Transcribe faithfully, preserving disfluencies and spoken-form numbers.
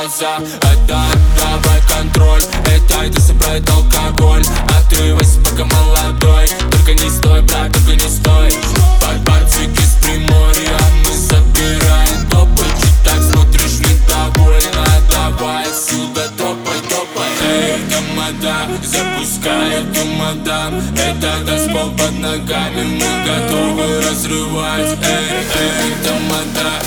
глаза. Это давай контроль, это иди собрать алкоголь. Отрывайся, пока молодой, только не стой, брат, только не стой. Барбарчик из Приморья, мы забираем топы. Чуть так смотришь недовольно, давай отсюда топай, топай. Эй, тамада, запускай чемодан. Это танцпол под ногами, мы готовы разрывать. Эй, эй, тамада,